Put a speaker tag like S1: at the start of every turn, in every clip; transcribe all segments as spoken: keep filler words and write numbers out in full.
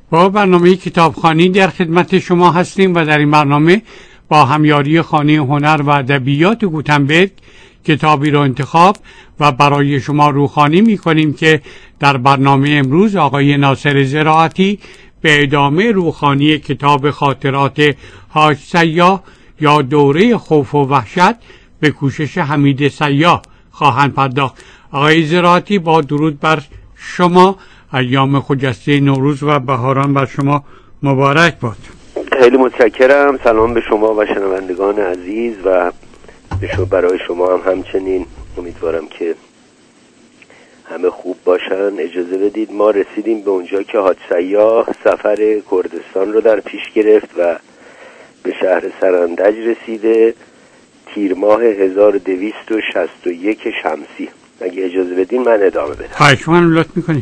S1: با برنامه کتابخوانی در خدمت شما هستیم و در این برنامه با همیاری خانه هنر و ادبیات گوتنبرگ کتابی را انتخاب و برای شما روخوانی می کنیم که در برنامه امروز آقای ناصر زراعتی به ادامه روخوانی کتاب خاطرات حاج سیاح یا دوره خوف و وحشت به کوشش حمید سیاح خواهند پرداخت. آقای زراعتی با درود بر شما، ایام خجسته نوروز و بهاران بر شما مبارک باد.
S2: خیلی متشکرم. سلام به شما و شنوندگان عزیز و برای شما هم همچنین. امیدوارم که همه خوب باشن. اجازه بدید ما رسیدیم به اونجا که حاج سیاح سفر کردستان رو در پیش گرفت و به شهر سرندج رسیده تیر ماه هزار و دویست و شصت و یک شمسی. اگه اجازه بدین من ادامه بدم.
S1: خواهش می‌کنم لطف می‌کنید.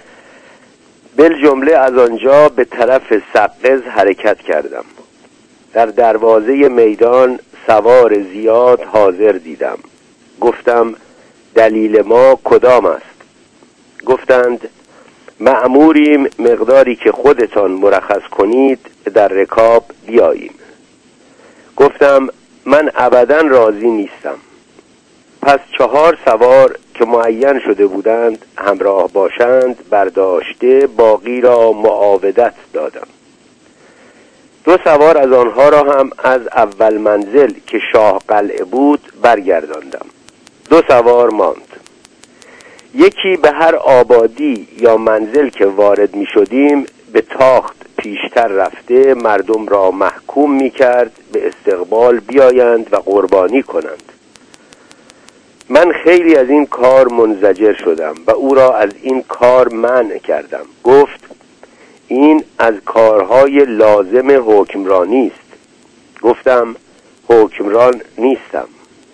S2: بالجمله از آنجا به طرف سقز حرکت کردم. در دروازه میدان سوار زیاد حاضر دیدم. گفتم دلیل ما کدام است؟ گفتند مأموریم مقداری که خودتان مرخص کنید در رکاب بیاییم. گفتم من ابداً راضی نیستم. پس چهار سوار که معین شده بودند همراه باشند برداشته باقی را معاودت دادم. دو سوار از آنها را هم از اول منزل که شاه قلعه بود برگرداندم. دو سوار ماند. یکی به هر آبادی یا منزل که وارد می شدیم به تاخت پیشتر رفته مردم را محکوم می کرد به استقبال بیایند و قربانی کنند. من خیلی از این کار منزجر شدم و او را از این کار منع کردم. گفت این از کارهای لازم حکمرانی است. گفتم حکمران نیستم.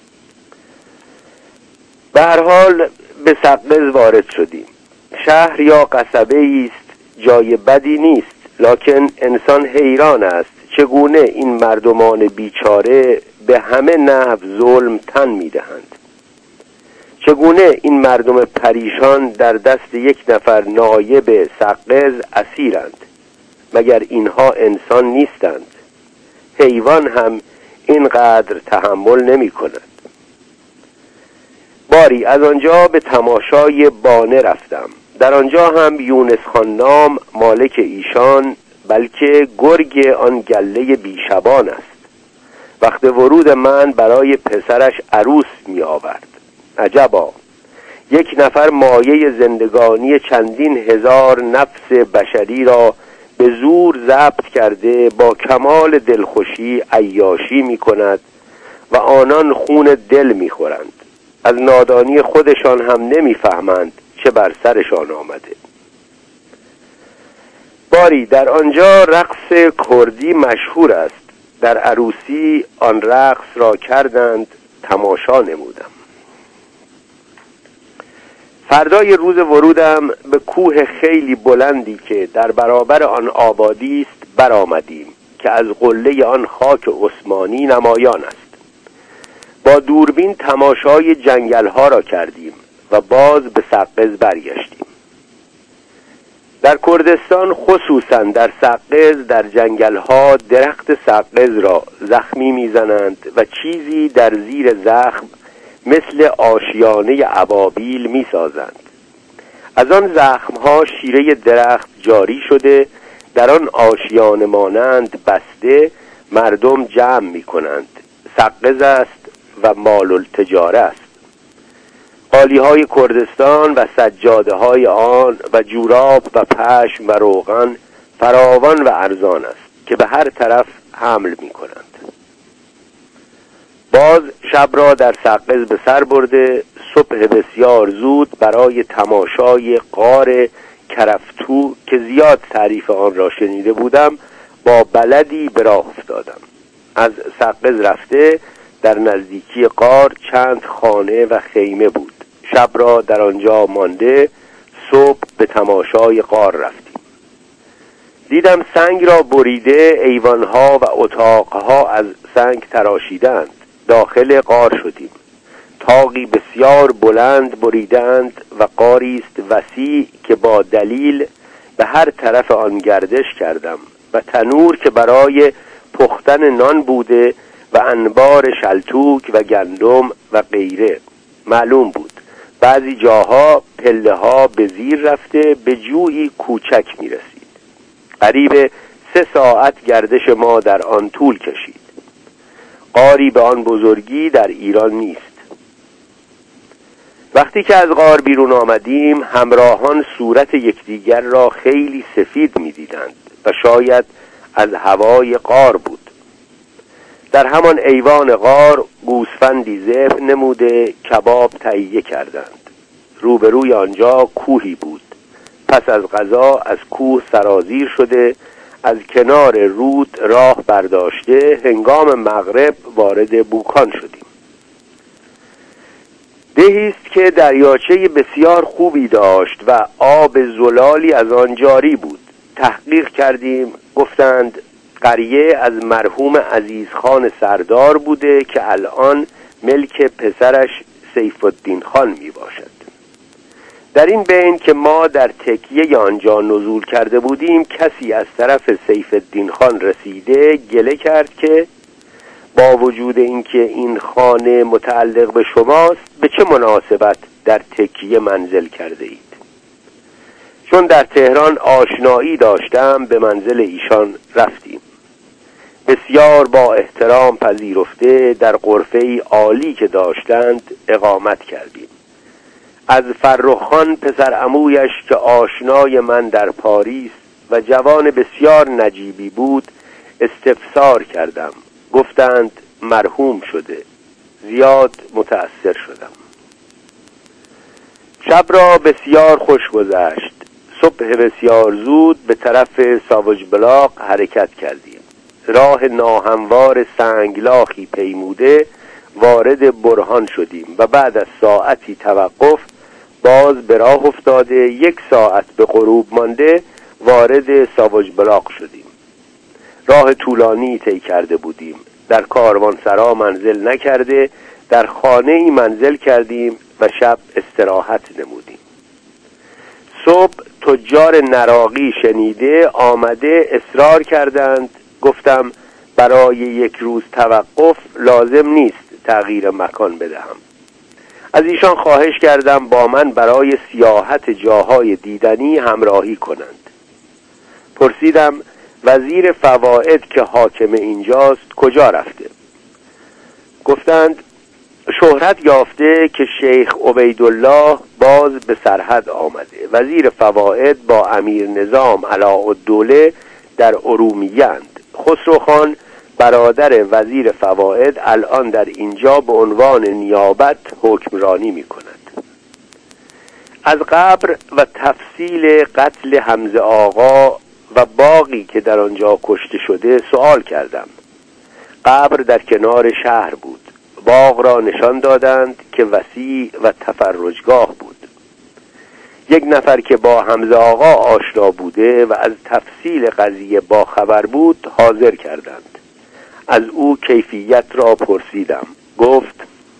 S2: به هر حال به سقز وارد شدیم. شهر یا قصبه است جای بدی نیست، لکن انسان حیران است چگونه این مردمان بیچاره به همه نحو ظلم تن میدهند. چگونه این مردم پریشان در دست یک نفر نایب سقز اسیرند؟ مگر اینها انسان نیستند؟ حیوان هم اینقدر تحمل نمی کند. باری از آنجا به تماشای بانه رفتم. در آنجا هم یونس خان نام مالک ایشان بلکه گرگ آن گله بیشبان است. وقت ورود من برای پسرش عروس می آورد. عجبا، یک نفر مایه زندگانی چندین هزار نفس بشری را به زور ضبط کرده با کمال دلخوشی عیاشی می کند و آنان خون دل می خورند. از نادانی خودشان هم نمی فهمند چه بر سرشان آمده. باری در آنجا رقص کردی مشهور است. در عروسی آن رقص را کردند، تماشا نمودم. فردای روز ورودم به کوه خیلی بلندی که در برابر آن آبادی است برآمدیم که از قله آن خاک عثمانی نمایان است. با دوربین تماشای جنگل ها را کردیم و باز به سقز برگشتیم. در کردستان خصوصا در سقز در جنگل ها درخت سقز را زخمی میزنند و چیزی در زیر زخم مثل آشیانه ابابیل می سازند. از آن زخمها شیره درخت جاری شده در آن آشیانه مانند بسته مردم جمع می کنند. سقز است و مال التجاره است. قالی های کردستان و سجاده های آن و جوراب و پشم و روغن فراوان و ارزان است که به هر طرف حمل می کنند. باز شب را در سقز به سر برده صبح بسیار زود برای تماشای غار کرفتو که زیاد تعریف آن را شنیده بودم با بلدی به راه افتادم. از سقز رفته در نزدیکی غار چند خانه و خیمه بود. شب را در آنجا مانده صبح به تماشای غار رفتیم. دیدم سنگ را بریده ایوانها و اتاقها از سنگ تراشیدند. داخل غار شدیم. طاقی بسیار بلند بریدند و غاری است وسیع که با دلیل به هر طرف آن گردش کردم و تنور که برای پختن نان بوده و انبار شلتوک و گندم و غیره معلوم بود. بعضی جاها پله ها به زیر رفته به جویی کوچک می رسید. قریب سه ساعت گردش ما در آن طول کشید. غاری به آن بزرگی در ایران نیست. وقتی که از غار بیرون آمدیم همراهان صورت یکدیگر را خیلی سفید می دیدند و شاید از هوای غار بود. در همان ایوان غار گوسفندی ذبح نموده کباب تهیه کردند. روبروی آنجا کوهی بود. پس از غذا از کوه سرازیر شده از کنار رود راه برداشته هنگام مغرب وارد بوکان شدیم. دهی است که دریاچه بسیار خوبی داشت و آب زلالی از آن جاری بود. تحقیق کردیم، گفتند قریه از مرحوم عزیزخان سردار بوده که الان ملک پسرش سیف الدین خان می باشد. در این بین که ما در تکیه آنجا نزول کرده بودیم کسی از طرف سیف الدین خان رسیده گله کرد که با وجود اینکه این خانه متعلق به شماست به چه مناسبت در تکیه منزل کرده اید؟ چون در تهران آشنایی داشتم به منزل ایشان رفتیم. بسیار با احترام پذیرفته در غرفه‌ای عالی که داشتند اقامت کردیم. از فرخ خان پسر عمویش که آشنای من در پاریس و جوان بسیار نجیبی بود استفسار کردم. گفتند مرحوم شده. زیاد متأثر شدم. شب را بسیار خوش گذشت. صبح بسیار زود به طرف ساوج بلاغ حرکت کردیم. راه ناهموار سنگلاخی پیموده وارد برهان شدیم و بعد از ساعتی توقف باز به راه افتاده یک ساعت به غروب مانده وارد ساوج بلاغ شدیم. راه طولانی طی کرده بودیم. در کاروانسرا منزل نکرده در خانه‌ای منزل کردیم و شب استراحت نمودیم. صبح تجار نراقی شنیده آمده اصرار کردند. گفتم برای یک روز توقف لازم نیست تغییر مکان بدهم. از ایشان خواهش کردم با من برای سیاحت جاهای دیدنی همراهی کنند. پرسیدم وزیر فواید که حاکم اینجاست کجا رفته؟ گفتند شهرت یافته که شیخ عبیدالله باز به سرحد آمده. وزیر فواید با امیر نظام علاءالدوله در ارومیه اند. خسرو خان برادر وزیر فواید الان در اینجا به عنوان نیابت حکمرانی می کند. از قبر و تفصیل قتل حمزه آقا و باغی که در آنجا کشته شده سوال کردم. قبر در کنار شهر بود. باغ را نشان دادند که وسیع و تفرجگاه بود. یک نفر که با حمزه آقا آشنا بوده و از تفصیل قضیه با خبر بود حاضر کردند. از او کیفیت را پرسیدم. گفت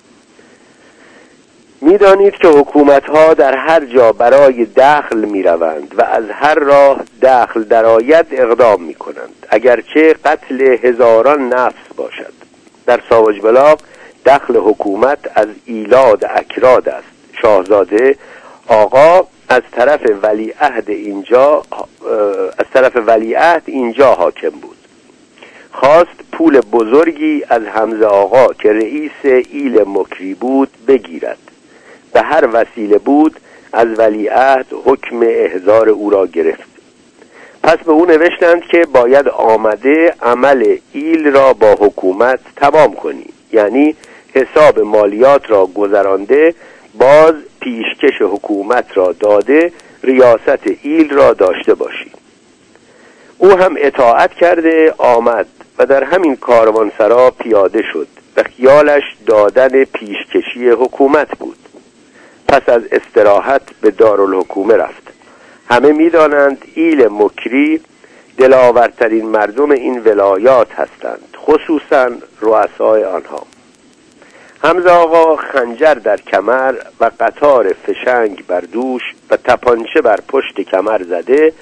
S2: می‌دانید که حکومت‌ها در هر جا برای دخل می‌روند و از هر راه دخل درآید اقدام می‌کنند اگرچه قتل هزاران نفس باشد. در ساوج بلاغ دخل حکومت از ایلاد اکراد است. شاهزاده آقا از طرف ولیعهد اینجا از طرف ولیعهد اینجا حاکم بود. خواست پول بزرگی از حمزه آقا که رئیس ایل مکری بود بگیرد. به هر وسیله بود از ولیعهد حکم احضار او را گرفت. پس به او نوشتند که باید آمده عمل ایل را با حکومت تمام کنی، یعنی حساب مالیات را گذرانده باز پیشکش حکومت را داده ریاست ایل را داشته باشی. او هم اطاعت کرده آمد و در همین کاروانسرا پیاده شد و خیالش دادن پیشکشی حکومت بود. پس از استراحت به دارالحکومه رفت. همه می‌دانند ایل مکری دلاورترین مردم این ولایات هستند، خصوصا رؤسای آنها. حمزه آقا خنجر در کمر و قطار فشنگ بر دوش و تپانچه بر پشت کمر زده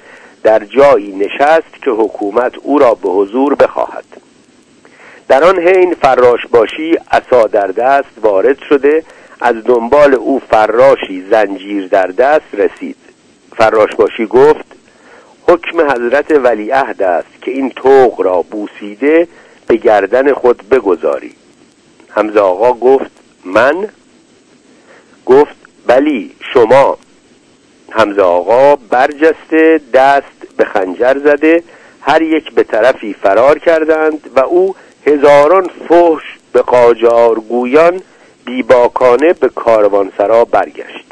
S2: در جایی نشست که حکومت او را به حضور بخواهد. در آن حین فراش باشی عصا در دست وارد شده، از دنبال او فراشی زنجیر در دست رسید. فراش باشی گفت حکم حضرت ولیعهد است که این طوق را بوسیده به گردن خود بگذاری. حمزه آقا گفت من؟ گفت بلی شما. حمزه آقا برجسته دست به خنجر زده هر یک به طرفی فرار کردند و او هزاران فحش به قاجار گویان بیباکانه به کاروانسرا برگشت.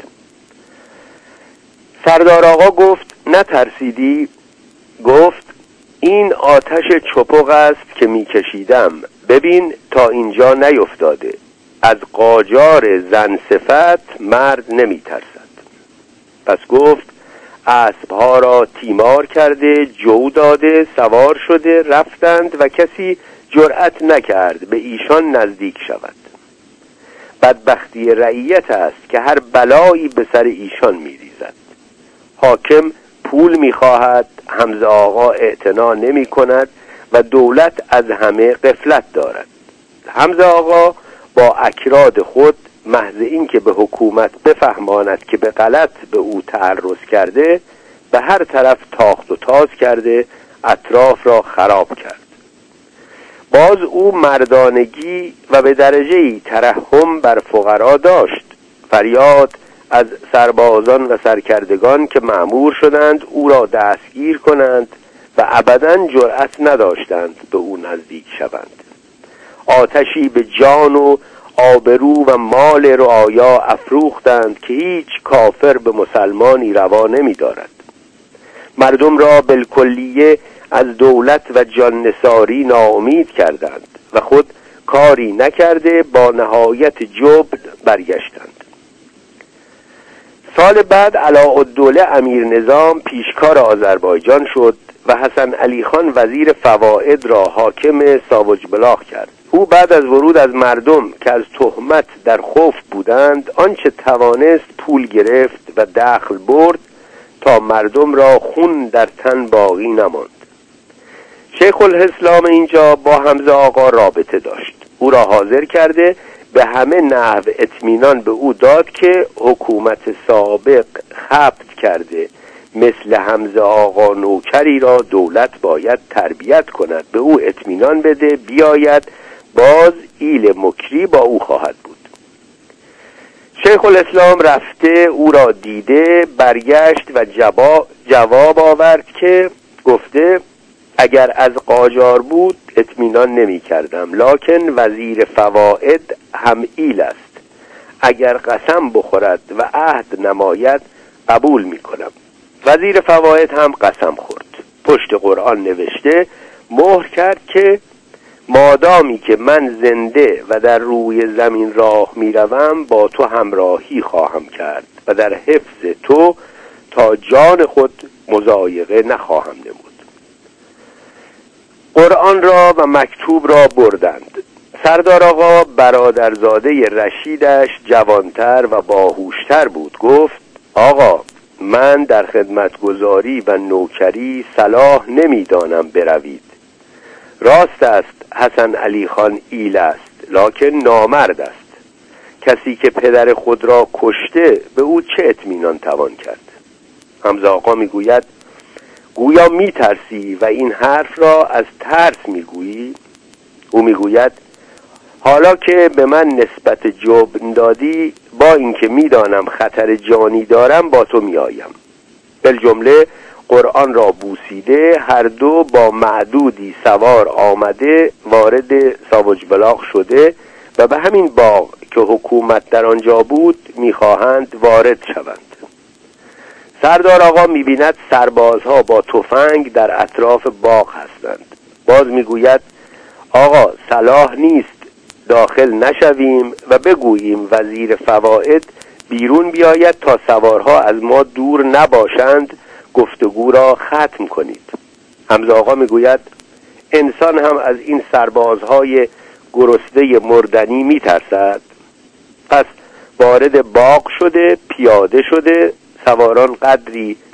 S2: سردار آقا گفت نترسیدی؟ گفت این آتش چپق است که میکشیدم، ببین تا اینجا نیفتاده. از قاجار زن صفت مرد نمیترسد. پس گفت اسبها را تیمار کرده، جو داده، سوار شده رفتند و کسی جرأت نکرد به ایشان نزدیک شود. بدبختی رعیت است که هر بلایی به سر ایشان میریزد. حاکم پول میخواهد، حمزه آقا اعتنا نمی کند و دولت از همه غفلت دارد. حمزه آقا با اکراد خود محض این که به حکومت بفهماند که به غلط به او تعرض کرده، به هر طرف تاخت و تاز کرده اطراف را خراب کرد. باز او مردانگی و به درجه‌ای ترحم بر فقرا داشت. فریاد از سربازان و سرکردگان که مأمور شدند او را دستگیر کنند و ابداً جرأت نداشتند به او نزدیک شوند. آتشی به جان و آبرو و مال رعایا افروختند که هیچ کافر به مسلمانی روا نمی دارد. مردم را بالکلیه از دولت و جان نثاری ناامید کردند و خود کاری نکرده با نهایت جبن برگشتند. سال بعد علاءالدوله امیر نظام پیشکار آذربایجان شد و حسن علی خان وزیر فواید را حاکم ساوج بلاغ کرد. او بعد از ورود از مردم که از تهمت در خوف بودند آنچه توانست پول گرفت و دخل برد تا مردم را خون در تن باقی نماند. شیخ الاسلام اینجا با حمزه آقا رابطه داشت. او را حاضر کرده به همه نحو اطمینان به او داد که حکومت سابق خبط کرده، مثل حمزه آقا نوکری را دولت باید تربیت کند، به او اطمینان بده بیاید، باز ایل مکری با او خواهد بود. شیخ الاسلام رفته او را دیده برگشت و جواب, جواب آورد که گفته اگر از قاجار بود اطمینان نمی کردم، لکن وزیر فواید هم ایل است، اگر قسم بخورد و عهد نماید قبول می کنم. وزیر فواید هم قسم خورد. پشت قرآن نوشته مهر کرد که مادامی که من زنده و در روی زمین راه می روم با تو همراهی خواهم کرد و در حفظ تو تا جان خود مضایقه نخواهم نمود. قرآن را و مکتوب را بردند. سردار آقا برادرزاده رشیدش جوانتر و باهوشتر بود. گفت آقا من در خدمتگزاری و نوکری صلاح نمیدانم بروید. راست است حسن علی خان ایل است، لکن نامرد است. کسی که پدر خود را کشته به او چه اطمینان توان کرد؟ حمزه آقا میگوید گویا میترسی و این حرف را از ترس میگویی؟ او میگوید حالا که به من نسبت جبن دادی، با اینکه میدانم خطر جانی دارم با تو میآیم. بالجمله قرآن را بوسیده هر دو با معدودی سوار آمده وارد ساوج بلاغ شده و به همین باغ که حکومت در آنجا بود میخواهند وارد شوند. سردار آقا میبیند سربازها با تفنگ در اطراف باغ هستند. باز میگوید آقا صلاح نیست داخل نشویم و بگوییم وزیر فواید بیرون بیاید تا سوارها از ما دور نباشند، گفتگو را ختم کنید. حمزه آقا میگوید انسان هم از این سربازهای گرسنه مردنی میترسد. پس وارد باغ شده، پیاده شده، سواران قدری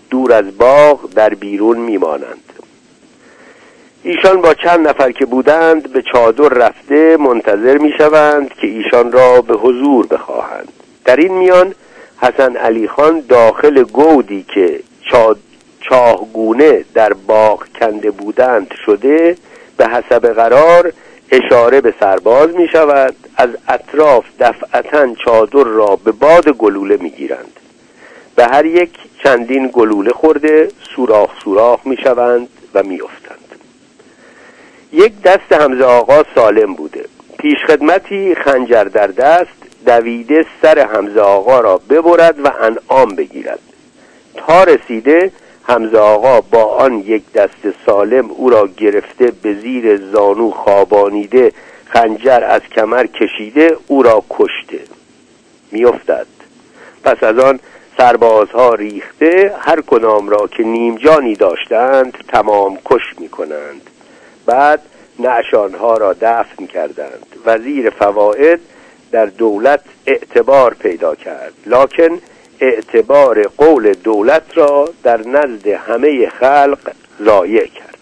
S2: دور از باغ در بیرون میمانند. ایشان با چند نفر که بودند به چادر رفته منتظر میشوند که ایشان را به حضور بخواهند. در این میان حسن علی خان داخل گودی که چاهگونه در باغ کنده بودند شده به حسب قرار اشاره به سرباز می شود. از اطراف دفعتاً چادر را به باد گلوله می گیرند. به هر یک چندین گلوله خورده سوراخ سوراخ می شوند و می افتند. یک دست حمزه آقا سالم بوده. پیشخدمتی خنجر در دست دویده سر حمزه آقا را ببرد و انعام بگیرد. تا رسیده حمزه آقا با آن یک دست سالم او را گرفته به زیر زانو خوابانیده خنجر از کمر کشیده او را کشته می افتد. پس از آن سربازها ریخته هر کدام را که نیم جانی داشتند تمام کش می کنند. بعد نعشانها را دفن کردند. وزیر فواید در دولت اعتبار پیدا کرد، لکن اعتبار قول دولت را در نزد همه خلق ضایع کرد.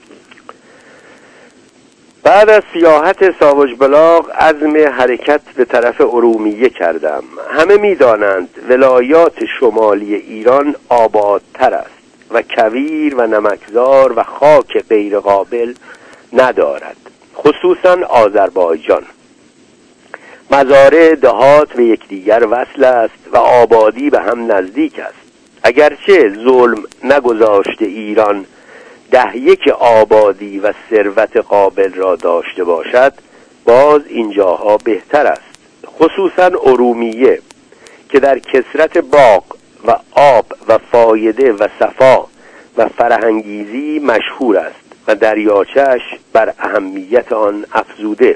S2: بعد از سیاحت ساوج بلاغ عزم حرکت به طرف ارومیه کردم. همه می دانند ولایات شمالی ایران آبادتر است و کویر و نمکزار و خاک غیر قابل ندارد، خصوصا آذربایجان. مزارع دهات به یکدیگر وصل است و آبادی به هم نزدیک است. اگرچه ظلم نگذاشته ایران ده یک آبادی و ثروت قابل را داشته باشد، باز اینجاها بهتر است، خصوصا ارومیه که در کثرت باغ و آب و فایده و صفا و فرهنگیزی مشهور است و دریاچه‌اش بر اهمیت آن افزوده.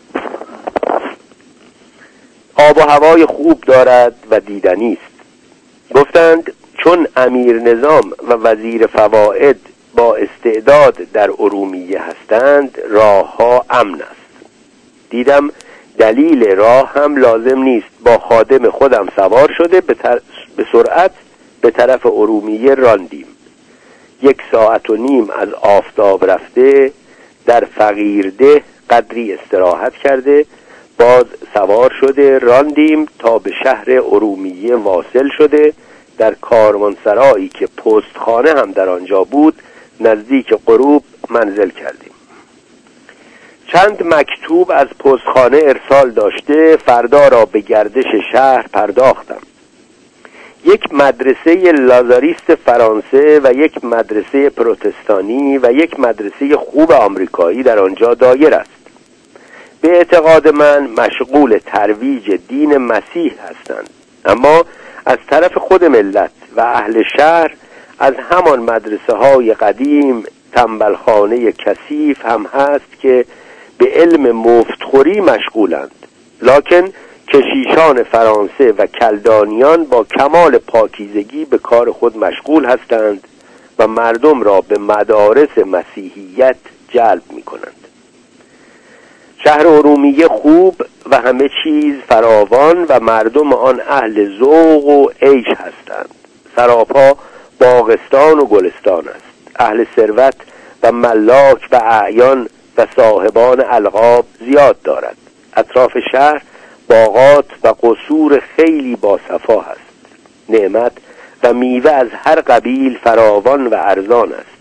S2: آب و هوای خوب دارد و دیدنی است. گفتند چون امیر نظام و وزیر فواید با استعداد در ارومیه هستند راه ها امن است. دیدم دلیل راه هم لازم نیست. با خادم خودم سوار شده به, تر... به سرعت به طرف ارومیه راندیم. یک ساعت و نیم از آفتاب رفته در فقیرده قدری استراحت کرده باز سوار شده راندیم تا به شهر ارومیه واصل شده در کاروانسرایی که پستخانه هم در آنجا بود نزدیک غروب منزل کردیم. چند مکتوب از پستخانه ارسال داشته فردا را به گردش شهر پرداختم. یک مدرسه لازاریست فرانسه و یک مدرسه پروتستانی و یک مدرسه خوب آمریکایی در آنجا دایر است. به اعتقاد من مشغول ترویج دین مسیح هستند، اما از طرف خود ملت و اهل شهر از همان مدرسه های قدیم تنبلخانه کثیف هم هست که به علم مفتخوری مشغولند، لکن کشیشان فرانسه و کلدانیان با کمال پاکیزگی به کار خود مشغول هستند و مردم را به مدارس مسیحیت جلب می کنند. شهر ارومیه خوب و همه چیز فراوان و مردم آن اهل ذوق و عیش هستند. سراپا باغستان و گلستان است. اهل ثروت و ملاک و اعیان و صاحبان القاب زیاد دارد. اطراف شهر باغات و قصور خیلی باصفا است. نعمت و میوه از هر قبیل فراوان و ارزان است.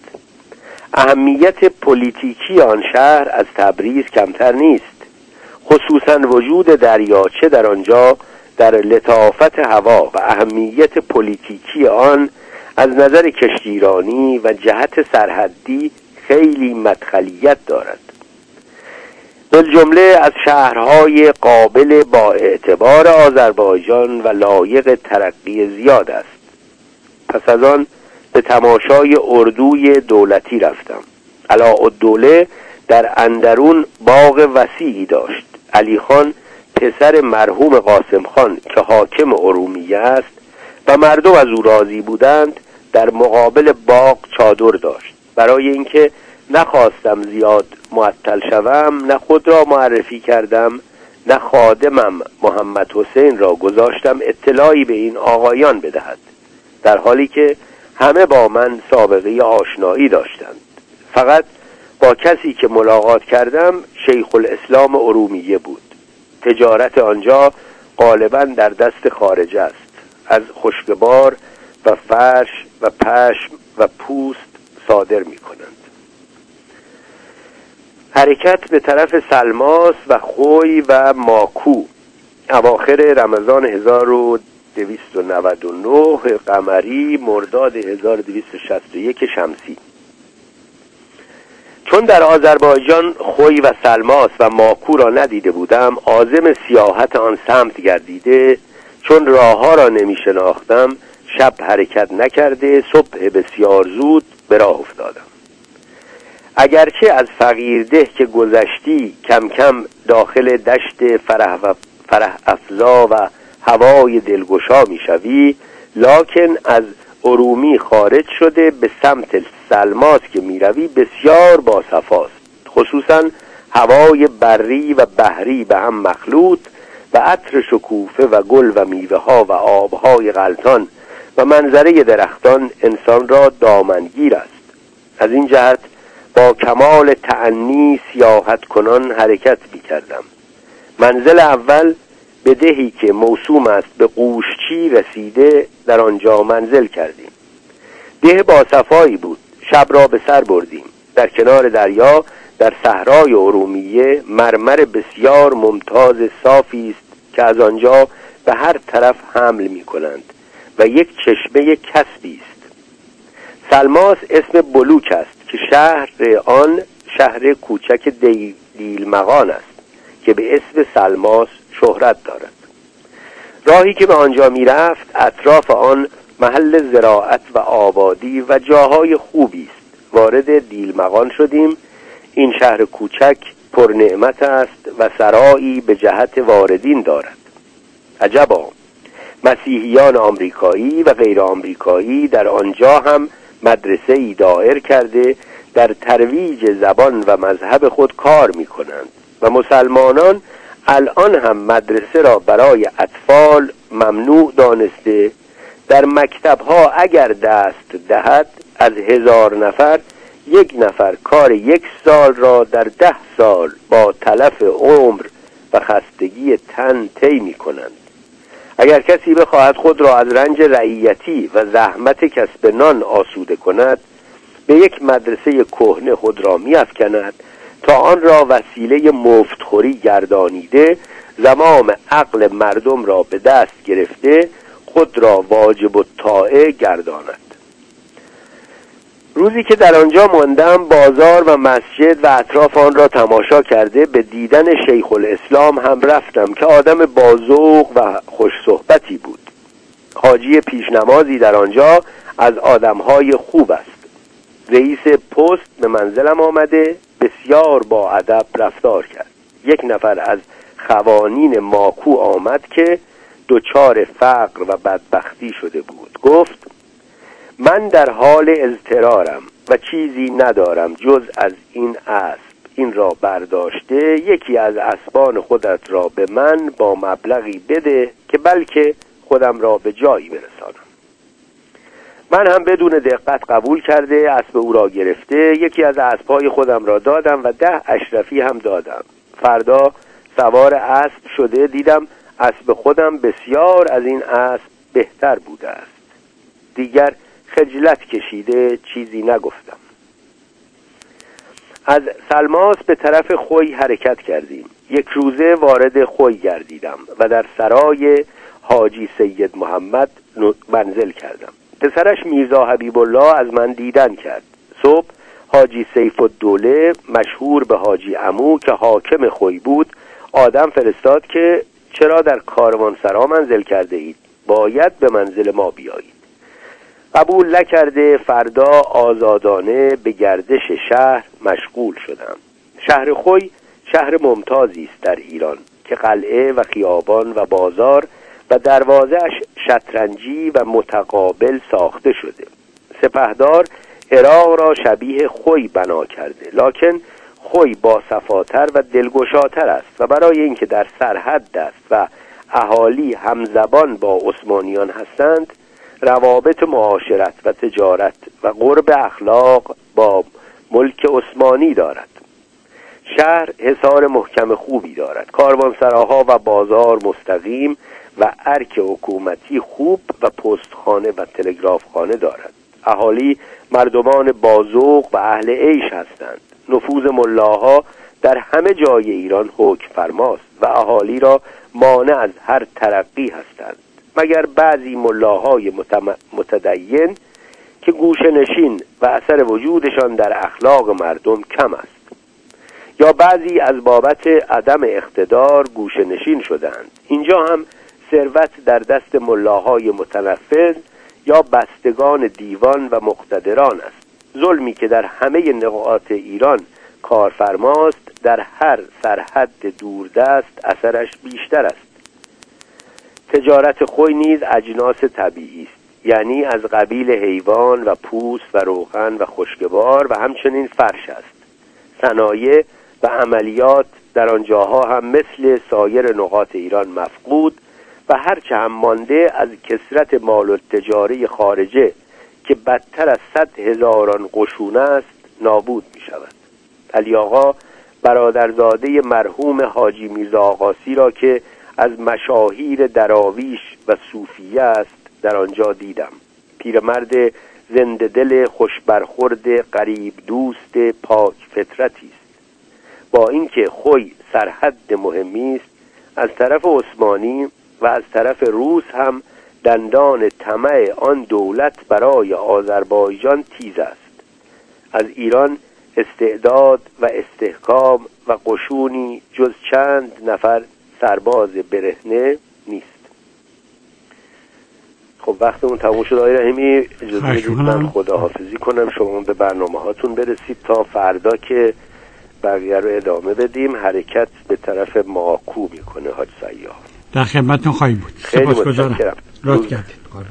S2: اهمیت پلیتیکی آن شهر از تبریز کمتر نیست، خصوصا وجود دریاچه در آنجا در لطافت هوا و اهمیت پلیتیکی آن از نظر کشتیرانی و جهت سرحدی خیلی مدخلیت دارد. بالجمله از شهرهای قابل با اعتبار آذربایجان و لایق ترقی زیاد است. پس از آن به تماشای اردوی دولتی رفتم. علاءالدوله در اندرون باغ وسیعی داشت. علی خان پسر مرحوم قاسم خان که حاکم ارومیه است و مردم از او راضی بودند در مقابل باغ چادر داشت. برای اینکه نخواستم زیاد معطل شوم نه خود را معرفی کردم نه خادمم محمد حسین را گذاشتم اطلاعی به این آقایان بدهد، در حالی که همه با من سابقه آشنایی داشتند. فقط با کسی که ملاقات کردم شیخ الاسلام ارومیه بود. تجارت آنجا غالباً در دست خارجه است. از خشکبار و فرش و پشم و پوست صادر می کنند. حرکت به طرف سلماس و خوی و ماکو اواخر رمضان هزار و دویست و نود و نه قمری مرداد هزار و دویست و شصت و یک شمسی. چون در آذربایجان خوی و سلماس و ماکو را ندیده بودم، عازم سیاحت آن سمت گردیده، چون راه ها را نمی شناختم شب حرکت نکرده صبح بسیار زود به راه افتادم. اگرچه از فقیرده که گذشتی کم کم داخل دشت فرح و فرح افزا و هوای دلگشا می شوی، لکن از ارومی خارج شده به سمت سلماس که می روی بسیار باصفاست. خصوصا هوای بری و بحری به هم مخلوط و عطر شکوفه و گل و میوه ها و آبهای غلطان و منظره درختان انسان را دامنگیر است. از این جهت با کمال تأنی سیاحت کنان حرکت می کردم. منزل اول به دهی که موسوم است به قوشچی رسیده در آنجا منزل کردیم. ده با صفایی بود. شب را به سر بردیم. در کنار دریا در صحرای ارومیه مرمر بسیار ممتاز صافی است که از آنجا به هر طرف حمل می کنند و یک چشمه کسبی است. سلماس اسم بلوک است که شهر آن شهر کوچک دیلمغان است که به اسم سلماس شهرت دارد. راهی که به آنجا می رفت اطراف آن محل زراعت و آبادی و جاهای خوبی است. وارد دیلمغان شدیم. این شهر کوچک پر نعمت است و سرایی به جهت واردین دارد. عجبا، مسیحیان آمریکایی و غیر آمریکایی در آنجا هم مدرسه‌ای دایر کرده در ترویج زبان و مذهب خود کار می کنند و مسلمانان الان هم مدرسه را برای اطفال ممنوع دانسته در مکتبها اگر دست دهد از هزار نفر یک نفر کار یک سال را در ده سال با تلف عمر و خستگی تن طی می کنند. اگر کسی بخواهد خود را از رنج رعیتی و زحمت کسب نان آسوده کند، به یک مدرسه کهنه خود را می افکند تا آن را وسیله مفتخوری گردانیده، زمام عقل مردم را به دست گرفته خود را واجب الطاعه گرداند. روزی که در آنجا ماندم بازار و مسجد و اطراف آن را تماشا کرده به دیدن شیخ الاسلام هم رفتم که آدم باذوق و خوش صحبتی بود. حاجی پیشنمازی در آنجا از آدمهای خوب است. رئیس پست به منزلم آمده بسیار با ادب رفتار کرد. یک نفر از خوانین ماکو آمد که دچار فقر و بدبختی شده بود. گفت من در حال اضطرارم و چیزی ندارم جز از این اسب. این را برداشته یکی از اسبان خودت را به من با مبلغی بده که بلکه خودم را به جایی برسانم. من هم بدون دقت قبول کرده اسب او را گرفته یکی از اسبهای خودم را دادم و ده اشرفی هم دادم. فردا سوار اسب شده دیدم اسب خودم بسیار از این اسب بهتر بوده است. دیگر خجلت کشیده چیزی نگفتم. از سلماس به طرف خوی حرکت کردیم. یک روزه وارد خوی گردیدم و در سرای حاجی سید محمد منزل کردم. پسرش میرزا حبیب الله از من دیدن کرد. صبح حاجی سیف الدوله مشهور به حاجی عمو که حاکم خوی بود آدم فرستاد که چرا در کاروانسرا منزل کرده اید؟ باید به منزل ما بیایید. قبول نکرده فردا آزادانه به گردش شهر مشغول شدم. شهر خوی شهر ممتازی است در ایران که قلعه و خیابان و بازار و دروازه‌اش شطرنجی و متقابل ساخته شده. سپهدار عراق را شبیه خوی بنا کرده، لکن خوی با صفاتر و دلگشاتر است و برای اینکه در سرحد است و اهالی همزبان با عثمانیان هستند روابط معاشرت و تجارت و قرب اخلاق با ملک عثمانی دارد. شهر حصار محکم خوبی دارد، کاروانسراها و بازار مستقیم و ارک حکومتی خوب و پستخانه و تلگرافخانه دارد. اهالی مردمان بازوق و اهل عیش هستند. نفوذ ملاها در همه جای ایران حکم فرماست و اهالی را مانع از هر ترقی هستند، مگر بعضی ملاهای متم... متدین که گوشه نشین و اثر وجودشان در اخلاق مردم کم است، یا بعضی از بابت عدم اقتدار گوشه نشین شدند. اینجا هم ثروت در دست ملاهای متنفذ یا بستگان دیوان و مقتدران است. ظلمی که در همه نقاط ایران کارفرماست، در هر سرحد دوردست اثرش بیشتر است. تجارت خوی نیز اجناس طبیعی است، یعنی از قبیل حیوان و پوست و روغن و خشکبار و همچنین فرش است. صنایع و عملیات در آنجاها هم مثل سایر نقاط ایران مفقود و هرچه هم مانده از کثرت مال التجاری خارجه که بدتر از صد هزاران قشون است نابود می شود. علی آقا برادرزاده مرحوم حاجی میرزا آقاسی را که از مشاهیر دراویش و صوفیه است در آنجا دیدم. پیرمرد زنده دل خوشبرخورد غریب دوست پاک فطرتی است. با اینکه خوی سرحد مهمی است، از طرف عثمانی و از طرف روس هم دندان طمع آن دولت برای آذربایجان تیز است. از ایران استعداد و استحکام و قشونی جز چند نفر سرباز برهنه نیست. خب وقتمون تموم شد آقای رحیمی، اجازه بدید من خداحافظی کنم، شما به برنامه هاتون برسید تا فردا که بقیه رو ادامه بدیم. حرکت به طرف ماکو میکنه حاج سیاح.
S1: در خدمتتون خواهیم بود.
S2: خیلی متشکرم.
S1: لطف کردید.